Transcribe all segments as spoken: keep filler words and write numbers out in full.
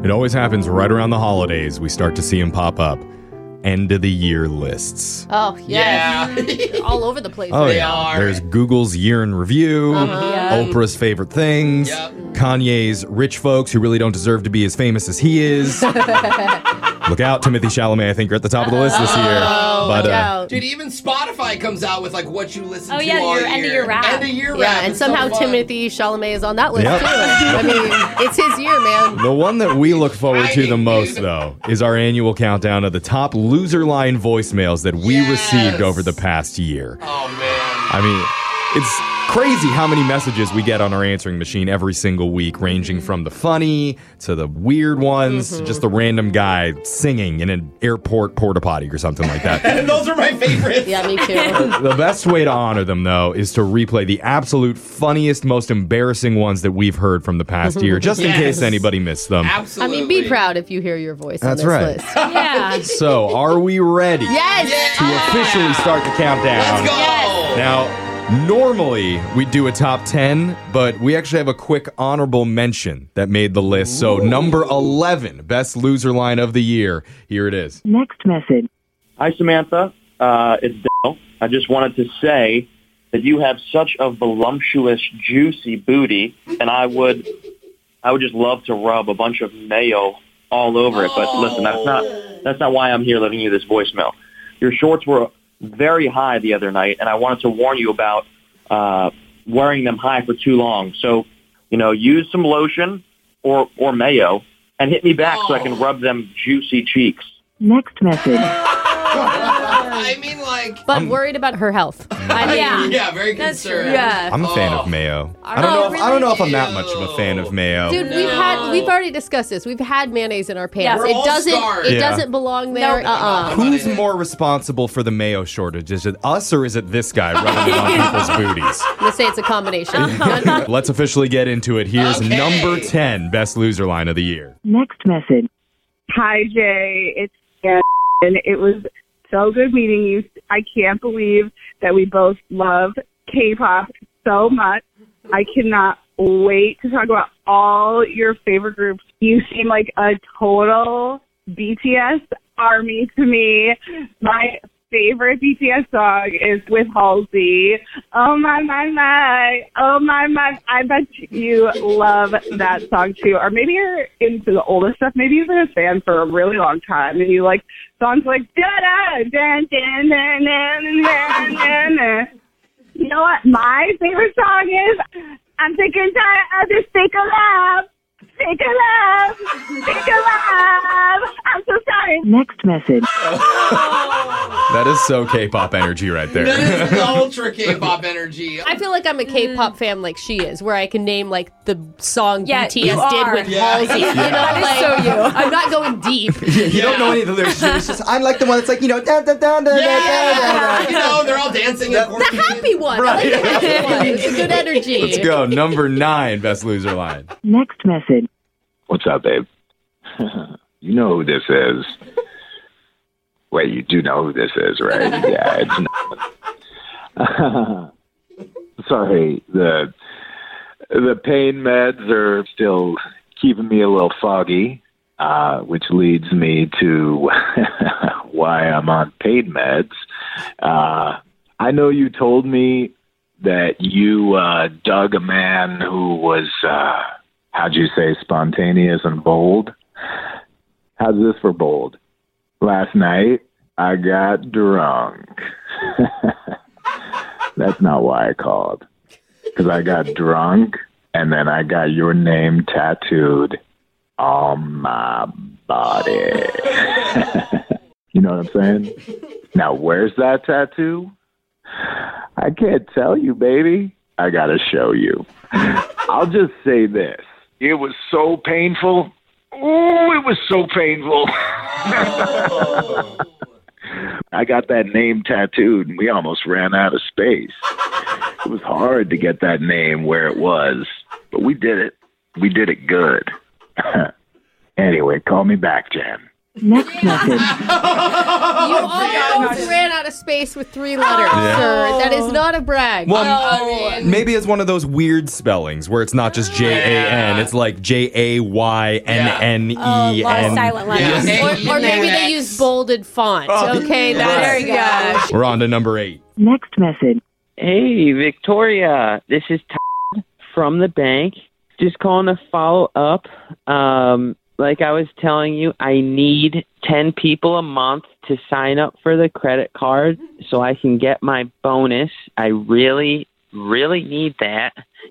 It always happens right around the holidays. We start to see them pop up. End of the year lists. Oh, yes. Yeah. They're all over the place. Oh, They yeah. are. There's Google's year in review, Uh-huh. Yeah. Oprah's favorite things, Yep. Kanye's rich folks who really don't deserve to be as famous as he is. Look out, Timothy Chalamet. I think you're at the top of the list this year. Oh, but watch uh, out. Dude, even Spotify comes out with like what you listen Oh, to yeah, all your year. end of year rap. End of year Yeah, rap. and It's so somehow fun. Timothy Chalamet is on that list, Yep. too. I mean, it's his year, man. the one that we look forward to the Fighting, most, dude. though, is our annual countdown of the top loser line voicemails that we Yes. received over the past year. Oh man. I mean, it's crazy how many messages we get on our answering machine every single week, ranging from the funny to the weird ones, Mm-hmm. to just the random guy singing in an airport porta potty or something like that. And those are my favorites. Yeah, me too. The best way to honor them, though, is to replay the absolute funniest, most embarrassing ones that we've heard from the past year, just in Yes. case anybody missed them. I Absolutely. mean, be proud if you hear your voice That's on this right. list. Yeah. So, are we ready Yes! to officially start the countdown? Let's go. Now, normally we do a top ten, but we actually have a quick honorable mention that made the list. So, number eleven, best loser line of the year. Here it is. Next message. Hi, Samantha. Uh, it's Dale. I just wanted to say that you have such a voluptuous, juicy booty, and I would, I would just love to rub a bunch of mayo all over it. But listen, that's not, that's not why I'm here leaving you this voicemail. Your shorts were very high the other night, and I wanted to warn you about uh, wearing them high for too long. So, you know, use some lotion or or mayo, and hit me back so I can rub them juicy cheeks. Next message. I mean, like. But worried about her health. I mean, Yeah. Yeah, very That's concerned. true. Yeah. I'm a fan Oh. of mayo. I Oh, don't know. If, I don't know if I'm really? that much of a fan of mayo. Dude, we've No. had we've already discussed this. We've had mayonnaise in our pants. We're it all doesn't scarred. it Yeah. doesn't belong there. No. Uh-uh. Who's more responsible for the mayo shortage? Is it us or is it this guy rubbing it on people's booties? I'm gonna say it's a combination. Let's officially get into it. Here's Okay. number ten, best loser line of the year. Next message. Hi, Jay. It's Jen. And it was so good meeting you. I can't believe that we both love K-pop so much. I cannot wait to talk about all your favorite groups. You seem like a total B T S army to me. My favorite B T S song is with Halsey. Oh my, my, my. Oh my, my. I bet you love that song too. Or maybe you're into the older stuff. Maybe you've been a fan for a really long time and you like songs like da da da da da da da da. You know what my favorite song is? I'm sick and tired of this fake love. Fake love. Fake love. I'm so sorry. Next message. That is so K-pop energy right there. That is ultra K-pop energy. I feel like I'm a K-pop fan like she is, where I can name like the song Yeah, B T S you did are. with Yeah. Halsey. You know, That is like, so you. I'm not going deep. You don't know any of the lyrics. It's just, I like the one that's like, you know, da da da da da da Yeah. da. You know, they're all dancing. and The happy one. I like the happy one. It's a good energy. Let's go. Number nine, best loser line. Next message. What's up, babe? You know who this is. Wait, you do know who this is, right? Yeah, it's not. Sorry, the the pain meds are still keeping me a little foggy, uh, which leads me to why I'm on pain meds. Uh, I know you told me that you uh, dug a man who was, uh, how'd you say, spontaneous and bold? How's this for bold? Last night, I got drunk. That's not why I called. Because I got drunk, and then I got your name tattooed on my body. You know what I'm saying? Now, where's that tattoo? I can't tell you, baby. I gotta show you. I'll just say this. It was so painful. Oh, it was so painful. I got that name tattooed, and we almost ran out of space. It was hard to get that name where it was, but we did it. We did it good. Anyway, call me back, Jan. Next message. You almost ran out of space with three letters, Yeah. sir. That is not a brag. Well, I mean, maybe it's one of those weird spellings where it's not just J A N. It's like J A Y N N E N. Oh, a lot of silent letters. Yeah. Or, or maybe they use bolded font. Okay, that's There you go. yeah. We're on to number eight. Next message. Hey, Victoria. This is Todd from the bank. Just calling to follow up. Um, like I was telling you, I need ten people a month to sign up for the credit card so I can get my bonus. I really, really need that.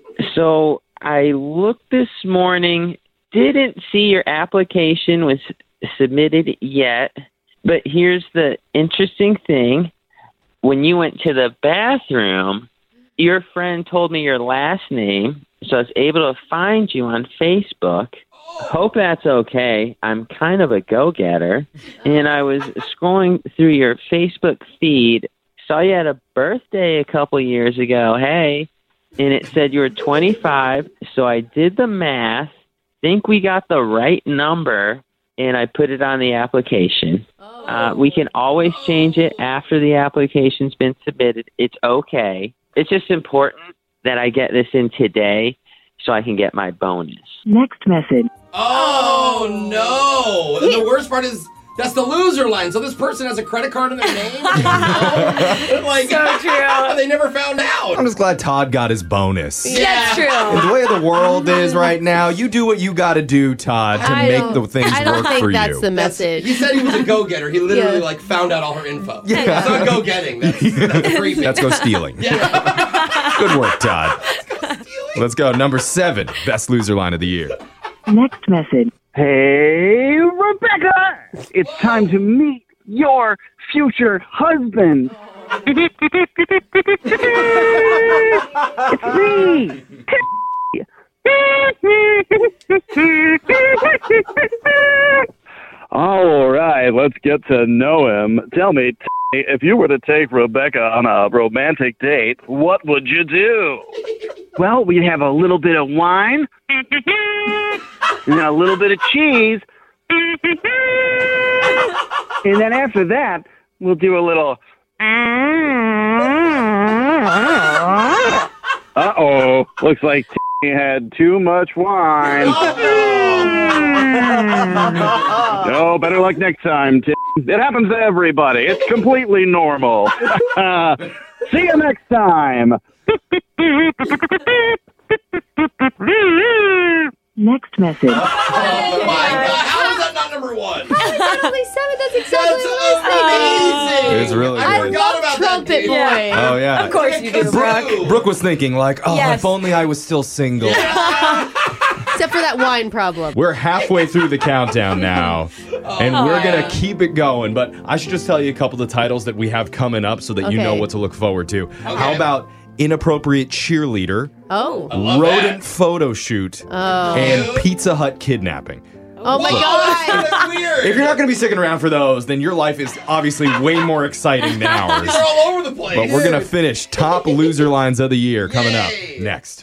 So I looked this morning, didn't see your application was submitted yet, but here's the interesting thing. When you went to the bathroom, your friend told me your last name, so I was able to find you on Facebook. Hope that's okay. I'm kind of a go-getter. And I was scrolling through your Facebook feed, saw you had a birthday a couple years ago. Hey. And it said you were twenty-five, so I did the math, think we got the right number, and I put it on the application. Uh, we can always change it after the application's been submitted. It's okay. It's just important that I get this in today so I can get my bonus. Next message. Oh, no. And the worst part is that's the loser line. So this person has a credit card in their name. You know? Like, So true. they never found out. I'm just glad Todd got his bonus. Yeah. That's true. And the way the world is right now, you do what you got to do, Todd, to I make don't- the things I don't work think for that's you. the That's- message. He said he was a go-getter. He literally Yeah. like found out all her info. Yeah. That's not go-getting. That's, that's creepy. Let's go stealing. Yeah. Good work, Todd. Let's go. Number seven, best loser line of the year. Next message. Hey, Rebecca! It's time to meet your future husband. It's me, All right, let's get to know him. Tell me, if you were to take Rebecca on a romantic date, what would you do? Well, we'd have a little bit of wine, and a little bit of cheese, and then after that, we'll do a little... Uh-oh, looks like he had too much wine. No, better luck next time, Tim. It happens to everybody. It's completely normal. See you next time. Next message. Oh my God! How is that not number one? Exactly seven. That's exactly That's what I was thinking. amazing. It's really I good. forgot about Trumpet that. dude. boy. Oh, yeah. Of course you do, Brooke. Brooke was thinking, like, oh, Yes. if only I was still single. Except for that wine problem. We're halfway through the countdown now, and we're going to keep it going. But I should just tell you a couple of titles that we have coming up so that you Okay. know what to look forward to. How about Inappropriate Cheerleader, Oh. Rodent Photo Shoot, and Pizza Hut Kidnapping? Oh my Whoa, God. that's weird. If you're not going to be sticking around for those, then your life is obviously way more exciting than ours. They're all over the place. But we're going to finish top loser lines of the year coming up Yay. next.